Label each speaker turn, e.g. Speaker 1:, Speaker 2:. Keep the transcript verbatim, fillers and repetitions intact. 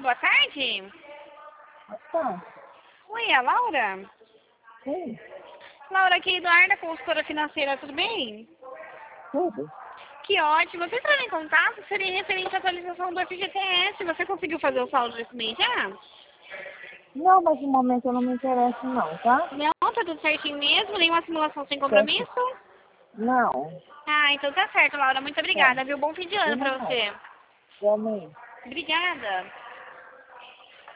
Speaker 1: boa tarde.
Speaker 2: Tá.
Speaker 1: Oi, é a Laura?
Speaker 2: Sim,
Speaker 1: Laura, aqui é Eduarda, consultora financeira, tudo bem?
Speaker 2: tudo.
Speaker 1: Que ótimo. Eu tô entrando em contato, seria referente à atualização do F G T S. Você conseguiu fazer o saldo desse mês já?
Speaker 2: Não, mas no momento eu não me interesso não, tá?
Speaker 1: Não, tá tudo certinho mesmo, nenhuma simulação sem
Speaker 2: Certo.
Speaker 1: compromisso?
Speaker 2: Não.
Speaker 1: Ah, então tá certo, Laura. Muito
Speaker 2: Tá.
Speaker 1: obrigada, viu? Bom fim de
Speaker 2: De
Speaker 1: ano pra
Speaker 2: nada.
Speaker 1: você.
Speaker 2: Realmente.
Speaker 1: Obrigada.